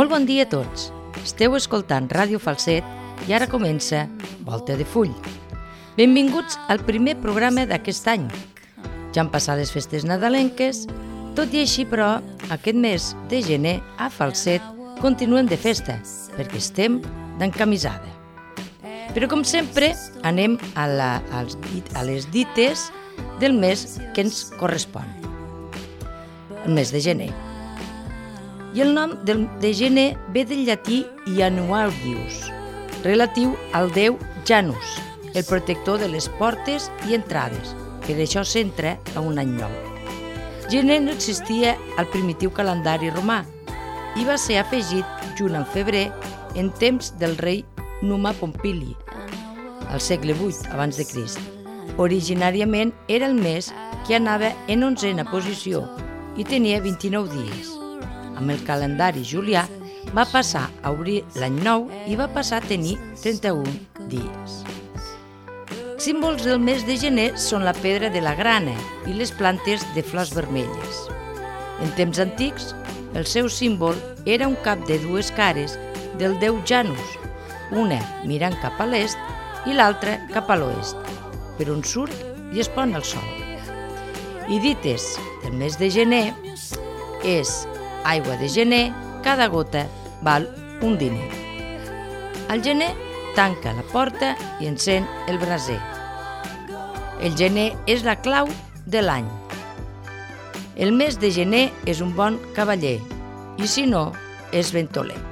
Molt bon dia a tots. Esteu escoltant Ràdio Falset i ara comença Volta de Full. Benvinguts al primer programa d'aquest any. Ja han passat les festes nadalenques, tot i així, però, aquest mes de gener a Falset continuem de festa, perquè estem d'encamisada. Però, com sempre, anem a les dites del mes que ens correspon, el mes de gener. I el nom de gener ve del llatí Januarius, relatiu al déu Janus, el protector de les portes i entrades, que d'això s'entra a un any nou. Gener no existia al primitiu calendari romà i va ser afegit junt amb febrer en temps del rei Numa Pompili, al segle VIII abans de Crist. Originàriament era el mes que anava en 11a posició i tenia 29 dies. Amb el calendari julià va passar a obrir l'any nou i va passar a tenir 31 dies. Símbols del mes de gener són la pedra de la grana i les plantes de flors vermelles. En temps antics, el seu símbol era un cap de dues cares del déu Janus, una mirant cap a l'est i l'altra cap a l'oest, per on surt i es pon el sol. I dites del mes de gener és aigua de gener, cada gota val un diner. Al gener tanca la porta i encén el braser. El gener és la clau de l'any. El mes de gener és un bon cavaller i si no, és ventoler.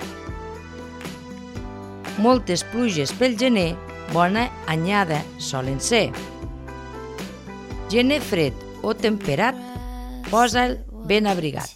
Moltes pluges pel gener, bona anyada solen ser. Gener fred o temperat, posa'l ben abrigat.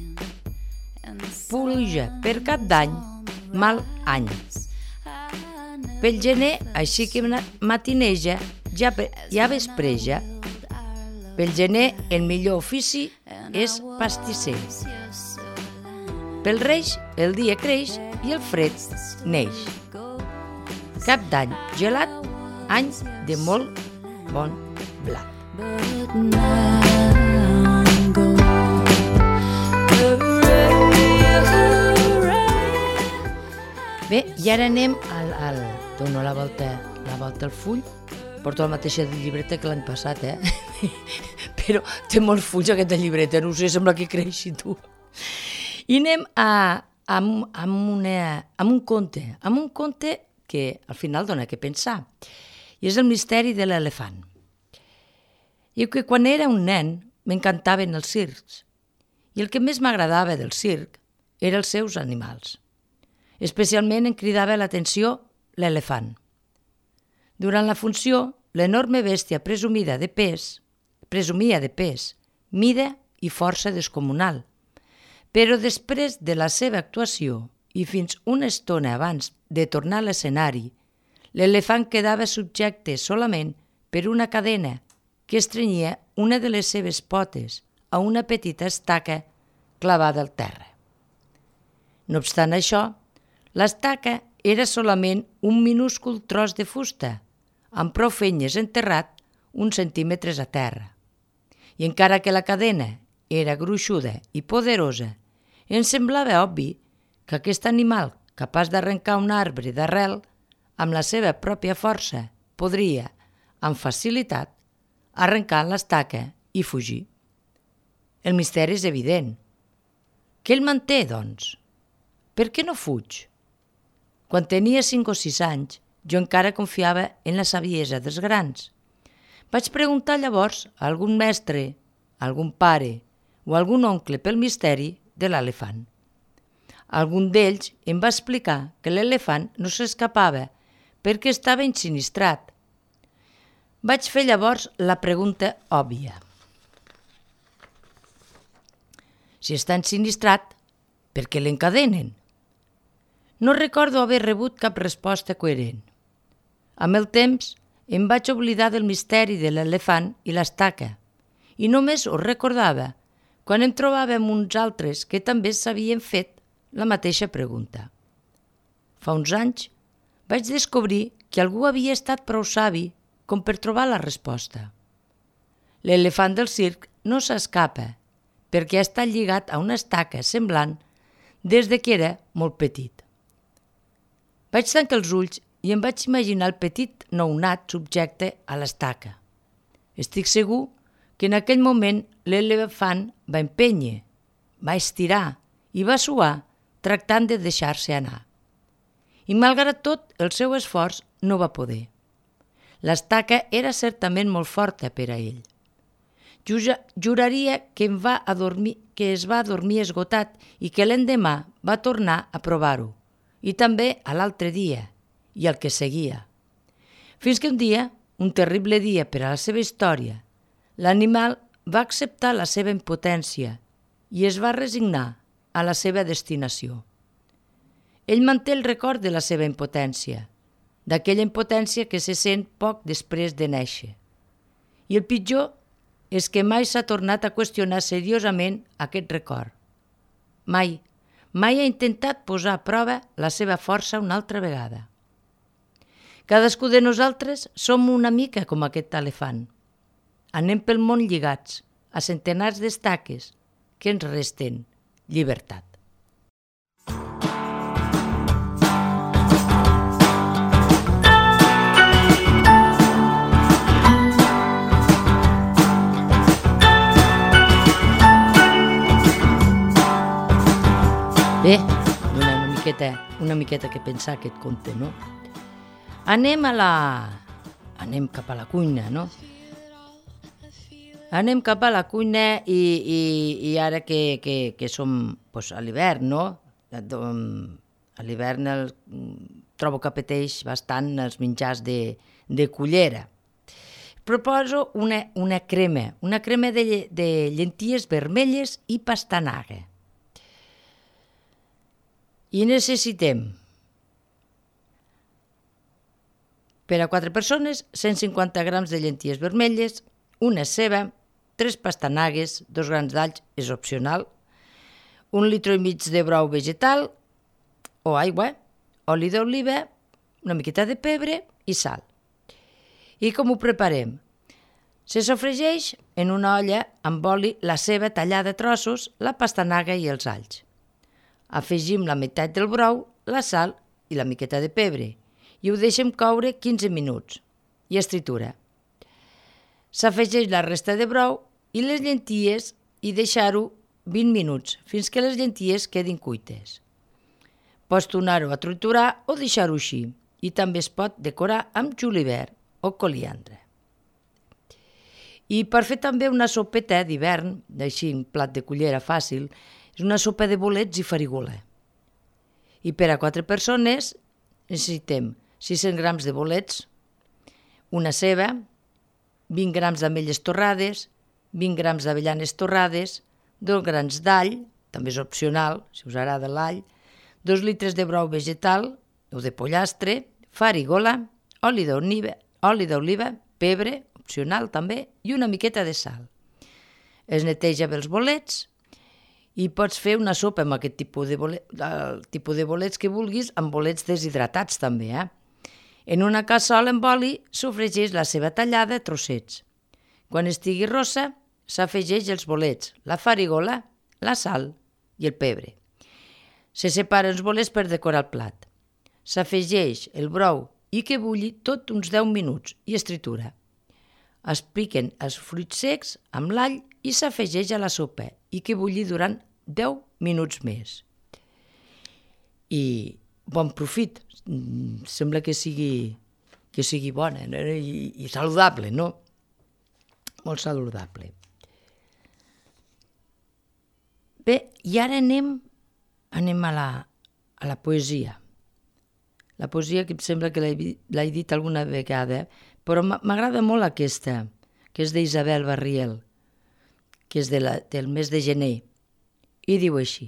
Pluja per Cap d'Any, mal any. Pel gener, així que matineja, ja vespreja. Pel gener, el millor ofici és pastisser. Pel Reis, el dia creix i el fred neix. Cap d'Any gelat, any de molt bon blat. Bé, i ara anem al dono la volta al full. Porto la mateixa llibreta que l'any passat, però té molts fulls aquesta llibreta, no sé, sembla que creixi tu. I anem amb un conte que al final dona que pensar, i és el misteri de l'elefant. I que quan era un nen m'encantaven els circs, i el que més m'agradava del circ eren els seus animals. Especialment em cridava l'atenció l'elefant. Durant la funció, l'enorme bèstia presumia de pes, mida i força descomunal, però després de la seva actuació i fins una estona abans de tornar a l'escenari, l'elefant quedava subjecte solament per una cadena que estrenyia una de les seves potes a una petita estaca clavada al terra. No obstant això, l'estaca era solament un minúscul tros de fusta, amb prou feines enterrat uns centímetres a terra. I encara que la cadena era gruixuda i poderosa, em semblava obvi que aquest animal, capaç d'arrencar un arbre d'arrel, amb la seva pròpia força, podria, amb facilitat, arrencar l'estaca i fugir. El misteri és evident. Què el manté, doncs? Per què no fuig? Quan tenia 5 o 6 anys, jo encara confiava en la saviesa dels grans. Vaig preguntar llavors a algun mestre, a algun pare o a algun oncle pel misteri de l'elefant. Algun d'ells em va explicar que l'elefant no s'escapava perquè estava ensinistrat. Vaig fer llavors la pregunta òbvia. Si està ensinistrat, per què l'encadenen? No recordo haver rebut cap resposta coherent. Amb el temps, em vaig oblidar del misteri de l'elefant i l'estaca i només ho recordava quan em trobava amb uns altres que també s'havien fet la mateixa pregunta. Fa uns anys vaig descobrir que algú havia estat prou savi com per trobar la resposta. L'elefant del circ no s'escapa perquè ha estat lligat a una estaca semblant des de que era molt petit. Vaig tancar els ulls i em vaig imaginar el petit nounat subjecte a l'estaca. Estic segur que en aquell moment l'elefant va empènyer, va estirar i va suar tractant de deixar-se anar. I malgrat tot, el seu esforç no va poder. L'estaca era certament molt forta per a ell. Juraria que es va adormir esgotat i que l'endemà va tornar a provar-ho, i també a l'altre dia i el que seguia. Fins que un dia, un terrible dia per a la seva història, l'animal va acceptar la seva impotència i es va resignar a la seva destinació. Ell manté el record de la seva impotència, d'aquella impotència que se sent poc després de néixer. I el pitjor és que mai s'ha tornat a qüestionar seriosament aquest record. Mai ha intentat posar a prova la seva força una altra vegada. Cadascú de nosaltres som una mica com aquest elefant. Anem pel món lligats a centenars d'estaques que ens resten llibertat. Bé, una miqueta que pensar aquest conte, no? Anem cap a la cuina, no? Anem cap a la cuina i ara que som a l'hivern, no? A l'hivern trobo que apeteix bastant els menjars de cullera. Proposo una crema de llenties vermelles i pastanaga. I necessitem per a 4 persones 150 grams de llenties vermelles, una ceba, 3 pastanagues, 2 grans d'alls, és opcional, 1,5 litres de brou vegetal o aigua, oli d'oliva, una miqueta de pebre i sal. I com ho preparem? Se sofregeix en una olla amb oli la ceba tallada a trossos, la pastanaga i els alls. Afegim la meitat del brou, la sal i la miqueta de pebre i ho deixem coure 15 minuts i es tritura. S'afegeix la resta de brou i les llenties i deixar-ho 20 minuts fins que les llenties quedin cuites. Pots tornar-ho a triturar o deixar-ho així i també es pot decorar amb julivert o coriandre. I per fer també una sopeta d'hivern, així un plat de cullera fàcil, és una sopa de bolets i farigola. I per a 4 persones necessitem 600 grams de bolets, una ceba, 20 grams d'ametlles torrades, 20 grams d'avellanes torrades, 2 grans d'all, també és opcional, si us agrada l'all, 2 litres de brou vegetal o de pollastre, farigola, oli d'oliva, pebre, opcional també, i una miqueta de sal. Es neteja bé els bolets i pots fer una sopa amb aquest tipus de bolets que vulguis, amb bolets deshidratats també. En una cassola amb oli sofregeix la ceba tallada a trossets. Quan estigui rossa, s'afegeix els bolets, la farigola, la sal i el pebre. Se separen els bolets per decorar el plat. S'afegeix el brou i que bulli tot uns 10 minuts i es tritura. Es piquen els fruits secs amb l'all i s'afegeix a la sopa i que bulli durant 10 minuts més. I bon profit, sembla que sigui bona i saludable, no? Molt saludable. Bé, i ara anem a la poesia. La poesia que em sembla que l'he dit alguna vegada, però m'agrada molt aquesta, que és d'Isabel Barriel, que és del mes de gener, i diu així: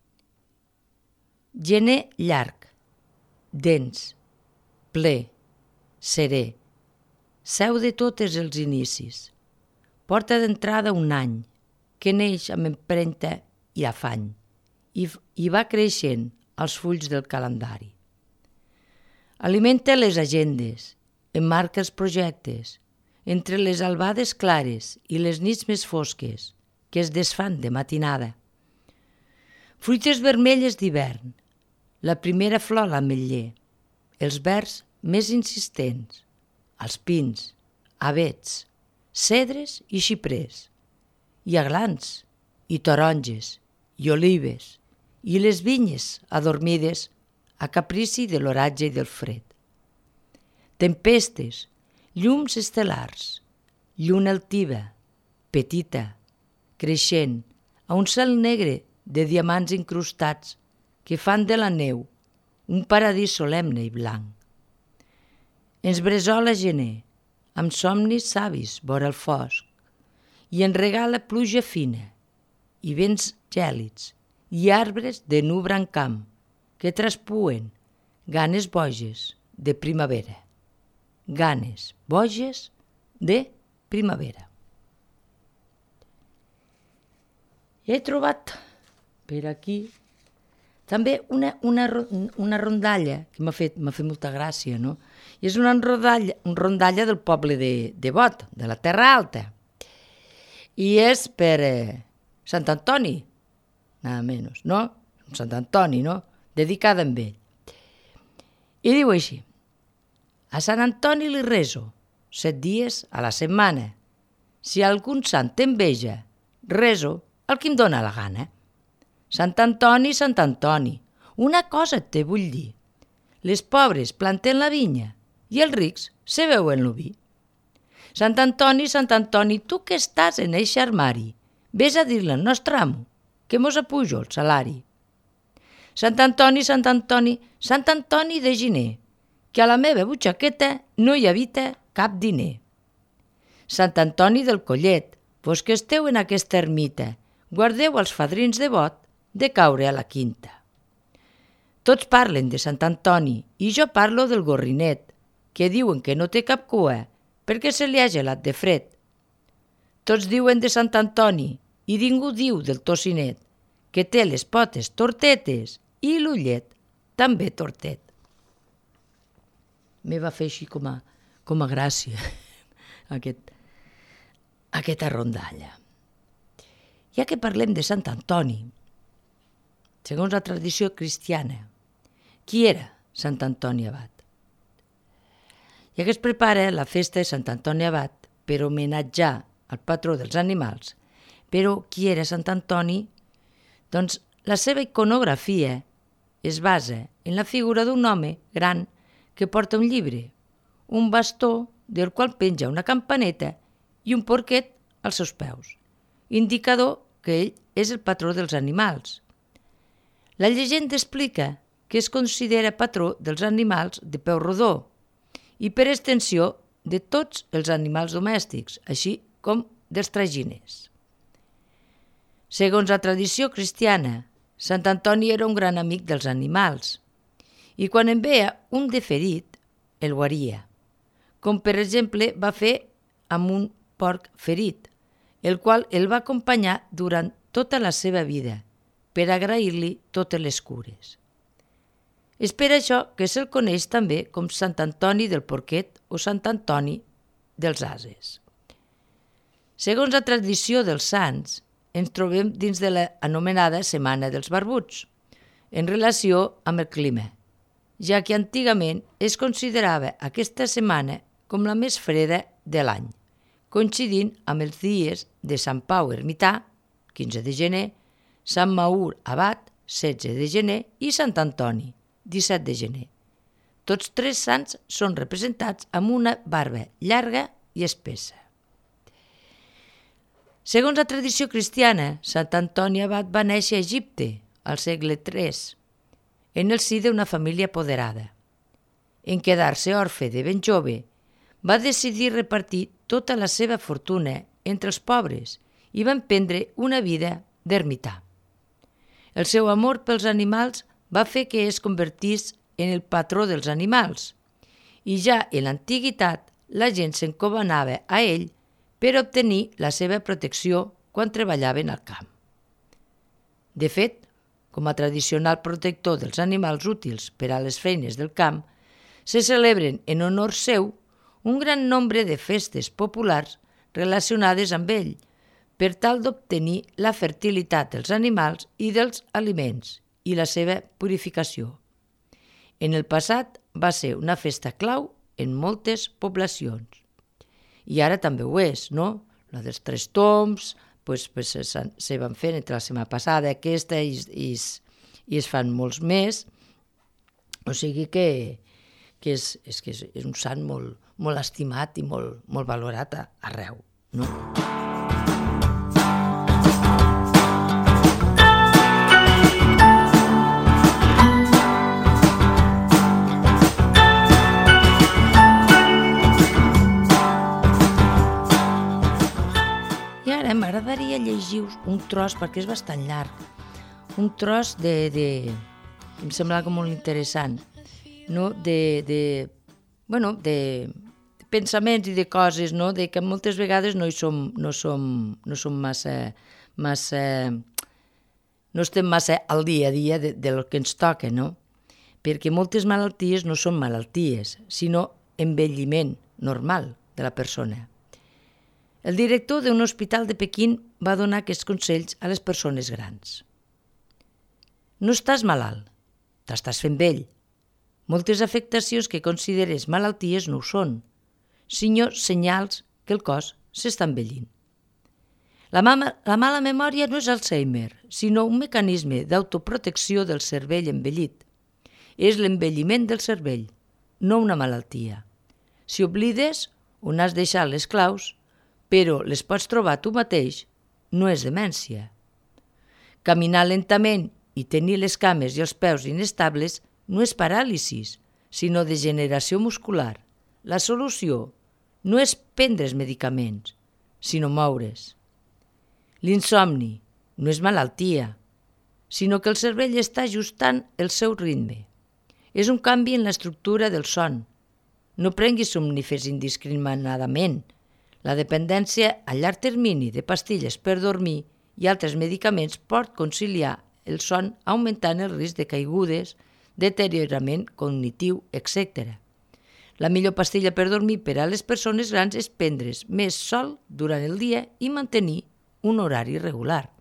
gener llarg, dens, ple, serè, seu de totes els inicis, porta d'entrada un any, que neix amb empremta i afany, i va creixent als fulls del calendari. Alimenta les agendes, emmarca els projectes, entre les albades clares i les nits més fosques, que es desfan de matinada. Fruites vermelles d'hivern, la primera flor a l'ametller, els verds més insistents, els pins, avets, cedres i xiprers, i aglans, i taronges, i olives, i les vinyes adormides a caprici de l'oratge i del fred. Tempestes, llums estel·lars, lluna altiva, petita, creixent, a un cel negre de diamants incrustats que fan de la neu un paradís solemne i blanc. Ens bresola gener, amb somnis savis vora el fosc, i en regala pluja fina, i vents gèlids, i arbres de nu brancam, que traspuen ganes boges de primavera. Ganes boges de primavera. He trobat per aquí també una rondalla que m'ha fet molta gràcia, no? I és una rondalla del poble de Bot, de la Terra Alta. I és per Sant Antoni, nada menos, no? Sant Antoni, no? Dedicada a ell. I diu així: a Sant Antoni li rezo 7 dies a la setmana. Si algun sant t'enveja, rezo el que em dóna la gana. Sant Antoni, una cosa te vull dir. Les pobres planten la vinya i els rics se veuen el vi. Sant Antoni, tu que estàs en eixe armari, vés a dir-li al nostre amo que mos apujo el salari. Sant Antoni de Giner, que a la meva butxaqueta no hi habita cap diner. Sant Antoni del Collet, vos que esteu en aquesta ermita, guardeu els fadrins de Bot de caure a la quinta. Tots parlen de Sant Antoni i jo parlo del gorrinet, que diuen que no té cap cua perquè se li ha gelat de fred. Tots diuen de Sant Antoni i ningú diu del tocinet, que té les potes tortetes i l'ullet també tortet. Me va fer així com a gràcia aquesta rondalla. Ja que parlem de Sant Antoni, segons la tradició cristiana, qui era Sant Antoni Abat? Ja que es prepara la festa de Sant Antoni Abat per homenatjar al patró dels animals, però qui era Sant Antoni? Doncs la seva iconografia es basa en la figura d'un home gran que porta un llibre, un bastó del qual penja una campaneta i un porquet als seus peus, indicador que ell és el patró dels animals. La llegenda explica que es considera patró dels animals de peu rodó i per extensió de tots els animals domèstics, així com dels traginers. Segons la tradició cristiana, Sant Antoni era un gran amic dels animals i quan en veia un de ferit, el guaria, com per exemple va fer amb un porc ferit, el qual el va acompanyar durant tota la seva vida per agrair-li totes les cures. És per això que se'l coneix també com Sant Antoni del Porquet o Sant Antoni dels Ases. Segons la tradició dels sants, ens trobem dins de l'anomenada Setmana dels Barbuts, en relació amb el clima, ja que antigament es considerava aquesta setmana com la més freda de l'any, coincidint amb els dies de Sant Pau Ermità, 15 de gener, Sant Maur Abat, 16 de gener, i Sant Antoni, 17 de gener. Tots 3 sants són representats amb una barba llarga i espessa. Segons la tradició cristiana, Sant Antoni Abat va néixer a Egipte, al segle III, en el si d'una família apoderada. En quedar-se orfe de ben jove, va decidir repartir tota la seva fortuna entre els pobres i va emprendre una vida d'ermità. El seu amor pels animals va fer que es convertís en el patró dels animals i ja en l'antiguitat la gent s'encomanava a ell per obtenir la seva protecció quan treballaven al camp. De fet, com a tradicional protector dels animals útils per a les feines del camp, se celebren en honor seu un gran nombre de festes populars relacionades amb ell, per tal d'obtenir la fertilitat dels animals i dels aliments i la seva purificació. En el passat va ser una festa clau en moltes poblacions. I ara també ho és, no? La dels Tres Tombs, se van fer entre la setmana passada aquesta i es fan molts més. O sigui que és un sant molt estimat i molt valorat arreu, no? I ara m'agradaria llegir-vos un tros, perquè és bastant llarg, un tros em sembla com molt interessant, no? de pensaments i de coses, no? De que moltes vegades no som massa no estem massa al dia a dia del que ens toca, no? Perquè moltes malalties no són malalties, sinó envelliment normal de la persona. El director d'un hospital de Pequín va donar aquests consells a les persones grans. No estàs malalt, t'estàs fent vell. Moltes afectacions que consideres malalties no ho són, sinó senyals que el cos s'està envellint. La mala memòria no és Alzheimer, sinó un mecanisme d'autoprotecció del cervell envellit. És l'envelliment del cervell, no una malaltia. Si oblides on has deixat les claus, però les pots trobar tu mateix, no és demència. Caminar lentament i tenir les cames i els peus inestables no és paràlisis, sinó degeneració muscular. La solució no és prendre medicaments, sinó moure's. L'insomni no és malaltia, sinó que el cervell està ajustant el seu ritme. És un canvi en l'estructura del son. No prenguis somnífers indiscriminadament. La dependència a llarg termini de pastilles per dormir i altres medicaments pot conciliar el son augmentant el risc de caigudes, deteriorament cognitiu, etc. La millor pastilla per dormir per a les persones grans és prendre's més sol durant el dia i mantenir un horari regular.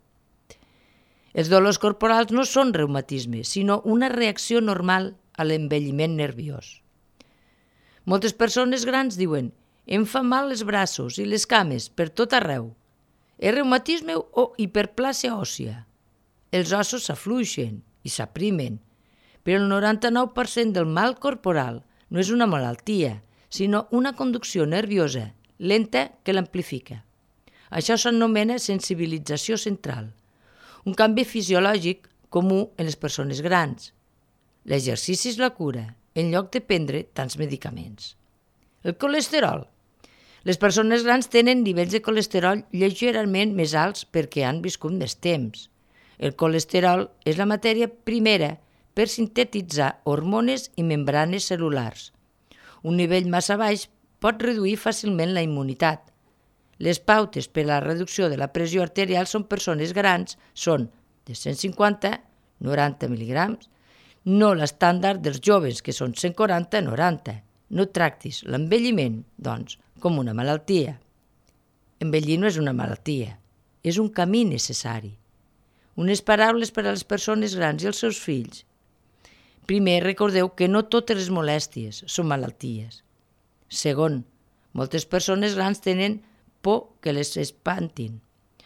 Els dolors corporals no són reumatisme, sinó una reacció normal a l'envelliment nerviós. Moltes persones grans diuen: em fan mal els braços i les cames per tot arreu. És reumatisme o hiperplàsia òssia. Els ossos s'afluixen i s'aprimen, però el 99% del mal corporal no és una malaltia, sinó una conducció nerviosa lenta que l'amplifica. Això s'anomena sensibilització central, un canvi fisiològic comú en les persones grans. L'exercici és la cura, en lloc de prendre tants medicaments. El colesterol. Les persones grans tenen nivells de colesterol lleugerament més alts perquè han viscut més temps. El colesterol és la matèria primera per sintetitzar hormones i membranes cel·lulars. Un nivell massa baix pot reduir fàcilment la immunitat. Les pautes per a la reducció de la pressió arterial són persones grans, són de 150-90 mg, no l'estàndard dels joves, que són 140-90. No tractis l'envelliment, doncs, com una malaltia. Envellir no és una malaltia, és un camí necessari. Unes paraules per a les persones grans i els seus fills. Primer, recordeu que no totes les molèsties són malalties. Segon, moltes persones grans tenen por que les espantin.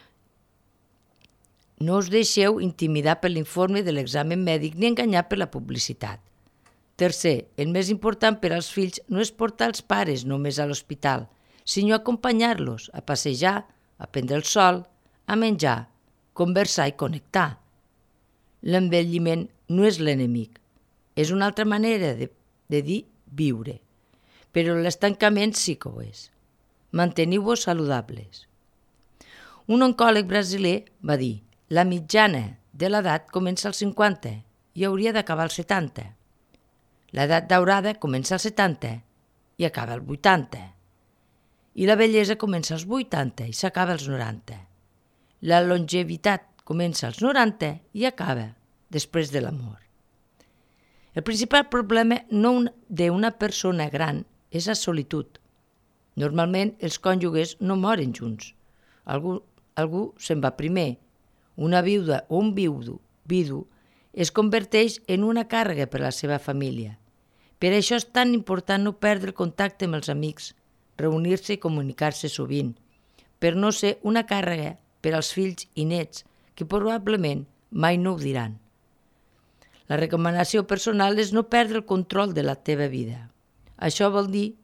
No us deixeu intimidar per l'informe de l'examen mèdic ni enganyar per la publicitat. Tercer, el més important per als fills no és portar els pares només a l'hospital, sinó acompanyar-los a passejar, a prendre el sol, a menjar, conversar i connectar. L'envelliment no és l'enemic, és una altra manera de dir viure, però l'estancament sí que ho és. Manteniu-vos saludables. Un oncòleg brasiler va dir: la mitjana de l'edat comença als 50 i hauria d'acabar als 70. L'edat daurada comença als 70 i acaba als 80. I la bellesa comença als 80 i s'acaba als 90. La longevitat comença als 90 i acaba després de la mort. El principal problema d'una persona gran és la solitud. Normalment els cònjuges no moren junts. algú se'n va primer. Una viuda o un vidu es converteix en una càrrega per a la seva família. Per això és tan important no perdre el contacte amb els amics, reunir-se i comunicar-se sovint, per no ser una càrrega per als fills i nets que probablement mai no ho diran. La recomanació personal és no perdre el control de la teva vida. Això vol dir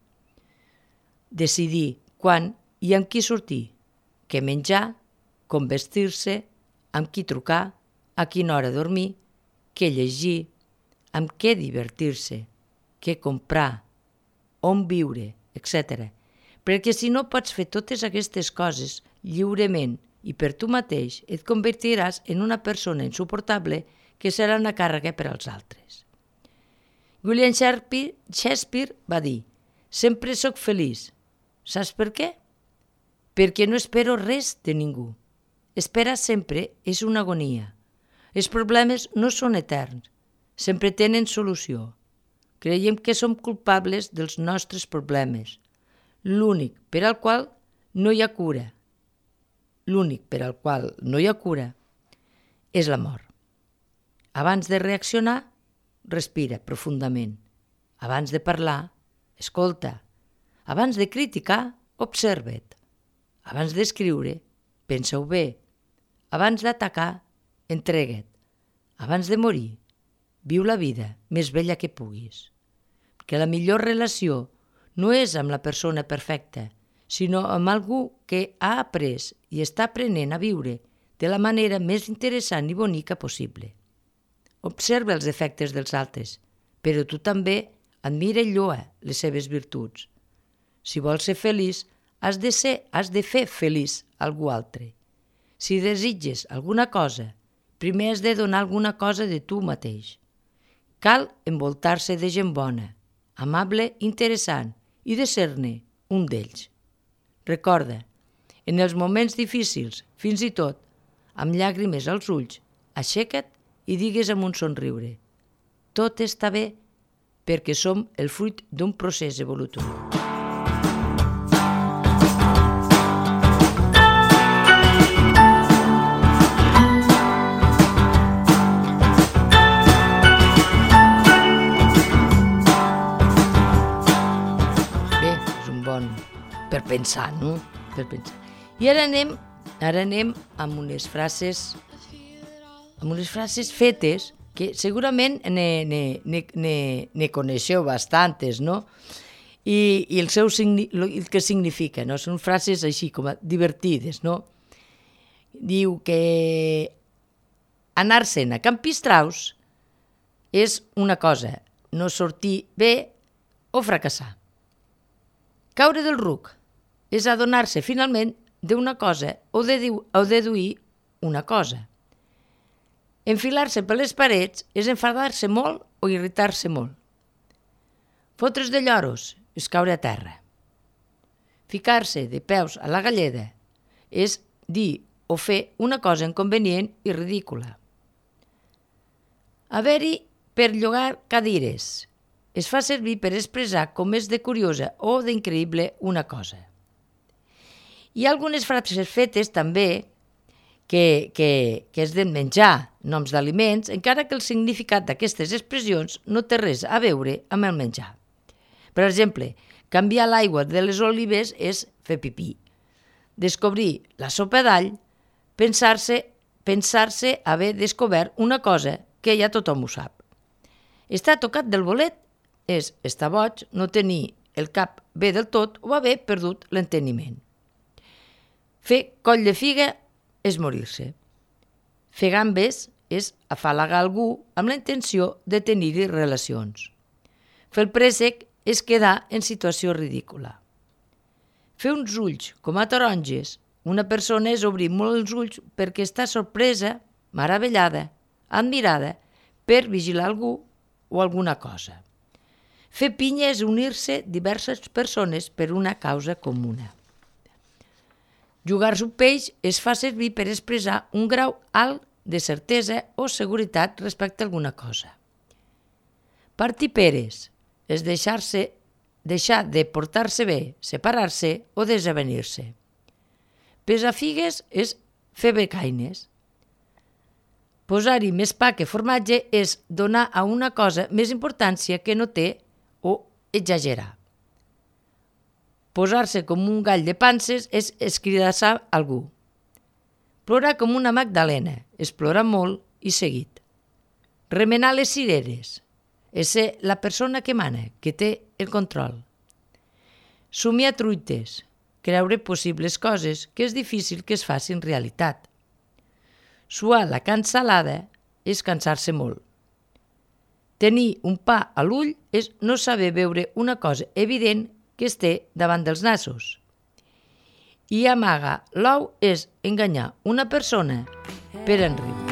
decidir quan i amb qui sortir, què menjar, com vestir-se, amb qui trucar, a quina hora dormir, què llegir, amb què divertir-se, què comprar, on viure, etc. Perquè si no pots fer totes aquestes coses lliurement i per tu mateix, et convertiràs en una persona insuportable que serà una càrrega per als altres. William Shakespeare va dir: sempre sóc feliç. Saps per què? Perquè no espero res de ningú. Esperar sempre és una agonia. Els problemes no són eterns, sempre tenen solució. Creiem que som culpables dels nostres problemes. L'únic per al qual no hi ha cura. L'únic per al qual no hi ha cura és la mort. Abans de reaccionar, respira profundament. Abans de parlar, escolta. Abans de criticar, observa't. Abans d'escriure, pensa-ho bé. Abans d'atacar, entrega't. Abans de morir, viu la vida més bella que puguis. Que la millor relació no és amb la persona perfecta, sinó amb algú que ha après i està aprenent a viure de la manera més interessant i bonica possible. Observa els defectes dels altres, però tu també admira i lloa les seves virtuts. Si vols ser feliç, has de fer feliç algú altre. Si desitges alguna cosa, primer has de donar alguna cosa de tu mateix. Cal envoltar-se de gent bona, amable, interessant i de ser-ne un d'ells. Recorda, en els moments difícils, fins i tot, amb llàgrimes als ulls, aixeca't i digues amb un somriure: tot està bé perquè som el fruit d'un procés evolutiu. Bé, és un bon per pensar, no? Per pensar. I ara anem amb unes frases fetes que segurament ne coneixeu bastantes, no? I el que significa, no? Són frases així com divertides, no? Diu que anar-se'n a Can Pistraus és una cosa, no sortir bé o fracassar. Caure del ruc és adonar-se finalment d'una cosa o deduir una cosa. Enfilar-se per les parets és enfadar-se molt o irritar-se molt. Fotre's de lloros és caure a terra. Ficar-se de peus a la galleda és dir o fer una cosa inconvenient i ridícula. Haver-hi per llogar cadires es fa servir per expressar com és de curiosa o d'increïble una cosa. Hi ha algunes frases fetes també que és de menjar, noms d'aliments, encara que el significat d'aquestes expressions no té res a veure amb el menjar. Per exemple, canviar l'aigua de les olives és fer pipí. Descobrir la sopa d'all, pensar-se haver descobert una cosa que ja tothom ho sap. Estar tocat del bolet és estar boig, no tenir el cap bé del tot o haver perdut l'enteniment. Fer coll de figa és morir-se. Fer gambes és afalagar algú amb la intenció de tenir-hi relacions. Fer el préssec és quedar en situació ridícula. Fer uns ulls com a taronges, una persona és obrir molt els ulls perquè està sorpresa, meravellada, admirada per vigilar algú o alguna cosa. Fer pinya és unir-se diverses persones per una causa comuna. Jugar-se un peix es fa servir per expressar un grau alt de certesa o seguretat respecte a alguna cosa. Partir peres és deixar de portar-se bé, separar-se o desavenir-se. pesar figues és fer becaines. Posar-hi més pa que formatge és donar a una cosa més importància que no té o exagerar. Posar-se com un gall de panses és escridassar algú. Plorar com una Magdalena és plorar molt i seguit. Remenar les cireres és ser la persona que mana, que té el control. Somiar truites, creure possibles coses que és difícil que es facin realitat. Suar la cansalada és cansar-se molt. Tenir un pa a l'ull és no saber veure una cosa evident que es té davant dels nassos. I amagar l'ou és enganyar una persona per enriure.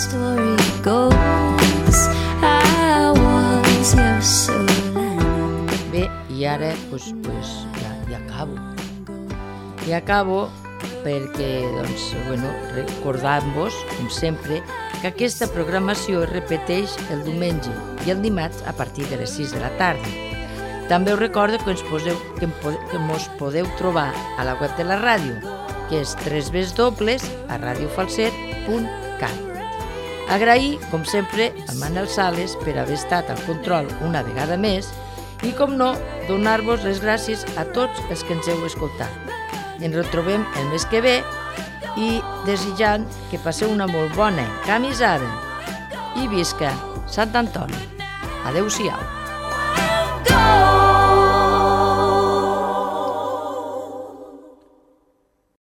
Bé, i ara ja acabo. I acabo perquè, recordant-vos, com sempre, que aquesta programació es repeteix el diumenge i el dimarts a partir de les 6 de la tarda. També us recordo que mos podeu trobar a la web de la ràdio, que és www.radiofalset.cat. Agrair, com sempre, al Manel Sales per haver estat al control una vegada més i, com no, donar-vos les gràcies a tots els que ens heu escoltat. Ens retrobem el mes que ve i desitjant que passeu una molt bona camisada. I visca Sant Antoni. Adéu-siau.